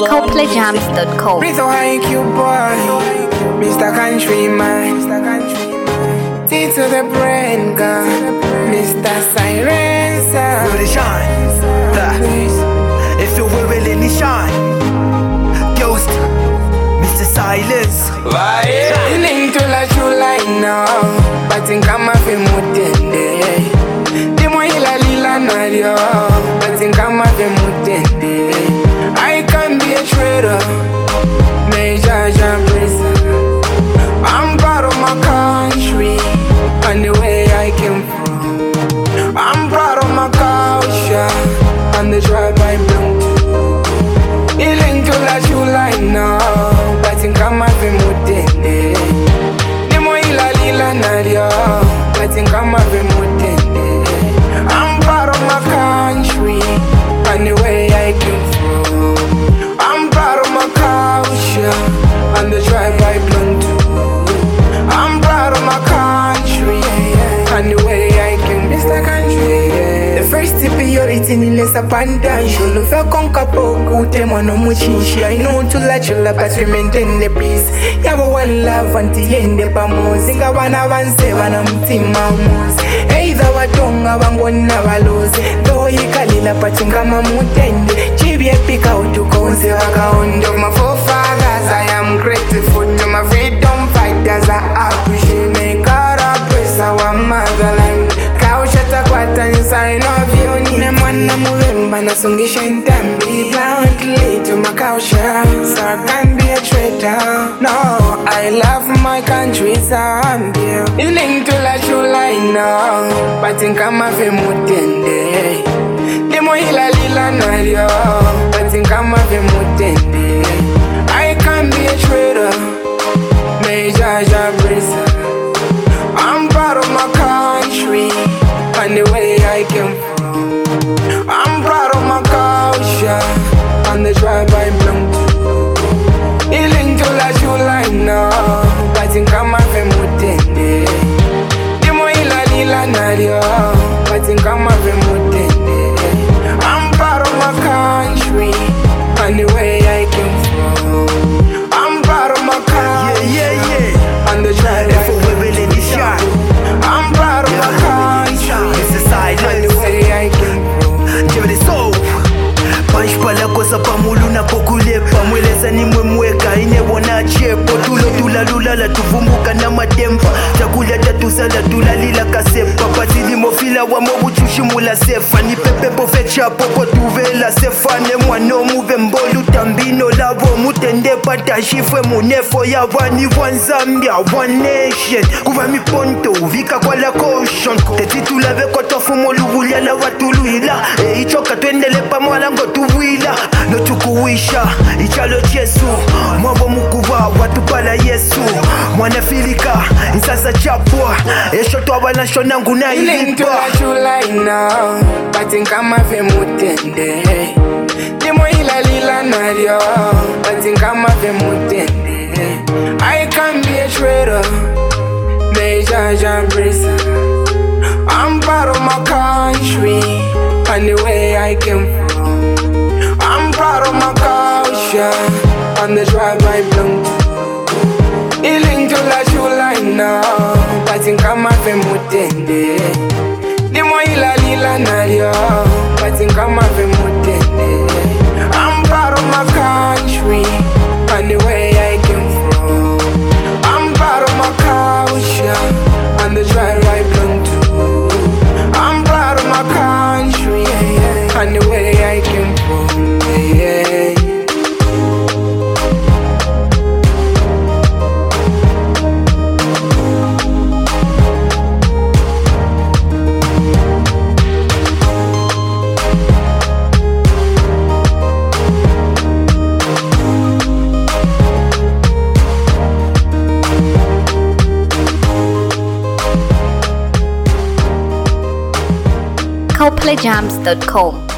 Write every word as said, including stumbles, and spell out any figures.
Coplayjams dot com. Breathe so high, cute boy, Mister Countryman. T to the brain, girl, Mister Silencer. With the shine, uh, if you will really need shine, Ghost, Mister Silence. Link to la chula now, but in kama fe mutende. Demo ila lila nadio, but in kama fe mutende. I can be a traitor, major prison. I'm proud of my country and the way I came from. I'm proud of my culture and the tribe I belong to. Link to la chula now, but in kama fe mutende. Demo ila lila nadio, but in kama fe mutende. I'm proud of my country and the way I came from. I'm proud of my culture and the tribe I belong to. I'm proud of my country and the way I came, Mister Country. The first priority ni lesa pandan. Sholo fe konka poku te mono muchishi. I know to la chula but we maintain the peace. Yabo one love until yende pamo. Singa wana vanse wana mtima mos. Either watonga wangona balose. Though yikalila pachinga mamutende. Chibi epika utukonse wakaondo. My forefathers I am grateful to my freedom fighters. I appreciate me. God I praise our motherland. Kaushata kwata inside of you. Nina mwana muvemba na sungisha ntambi. Bluntly to my culture, so I can't be a traitor. No, I love my country, Zambia. Link to la chula now, but in kama fe mutende. Demo ila lila nadio, but in kama fe mutende. I can't be a traitor, major prison. I'm proud of my country and the way I came from. I'm proud of my culture and the tribe I belong to. Link to la chula now, but in kama fe mutende. Demo ila lila nadio, but in kama fe mutende. I'm proud of my country and the way I came from. I'm proud of my culture, Yeah, yeah, yeah. and the tribe I If you will really need shine, I'm proud of my country Mister and the Silence. way I came from. Give it so. Panch pala kosa pamulu na pokulepa. Mweleza ni mwemweka inewona chepo. Tulo tula lula la tuvumbuka na madempa. Chakula tatu sala tula lila kasepa. Patili mofila wa mobu chushimula sefa. Ni pepe pofecha popo tuvela sefa. Ne mwano muve mbolu tambino lavo. Mutende pata shifwe munefo ya wani one Zambia, one nation. Kuva mi ponto vika kwa la caution. Tetitu lave kwa tofu molu ulia la watuluila. E ichoka tuendele pa mwala ngotu wila no tukuwisha ichalo Yesu mwabo mukuva watu pala Yesu mwana filika insasa chapwa esho twabana shonangu na Link to ilipa la chula now, but in kama fe mutende. Demo ila lila nadio, but in kama fe mutende. I can be a traitor, major prison. I'm proud of my country and the way I came from. I'm proud of my culture and the tribe I belong to. Link to la chula now, but in kama fe mutende. Demo ila lila nadio, but in kama fe mutende. I'm proud of my country and the way I came from. I'm proud of my culture and the tribe I belong to. I'm proud of my country and the way I came from. Yeah. Coplayjams dot com.